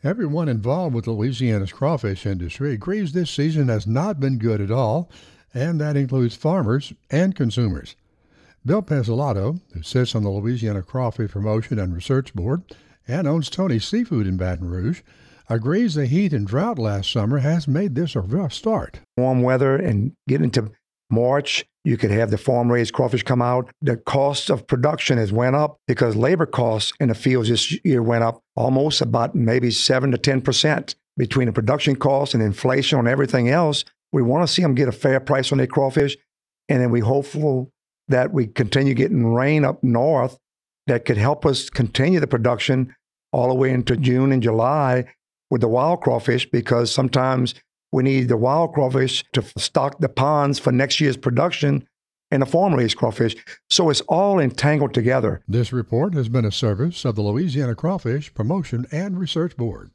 Everyone involved with Louisiana's crawfish industry agrees this season has not been good at all, and that includes farmers and consumers. Bill Pezolato, who sits on the Louisiana Crawfish Promotion and Research Board and owns Tony's Seafood in Baton Rouge, agrees the heat and drought last summer has made this a rough start. Warm weather and get into March, you could have the farm-raised crawfish come out. The cost of production has went up because labor costs in the fields this year went up almost about maybe 7 to 10% between the production costs and inflation on everything else. We want to see them get a fair price on their crawfish, and then we hopeful that we continue getting rain up north that could help us continue the production all the way into June and July with the wild crawfish, because sometimes we need the wild crawfish to stock the ponds for next year's production and the farm-raised crawfish. So it's all entangled together. This report has been a service of the Louisiana Crawfish Promotion and Research Board.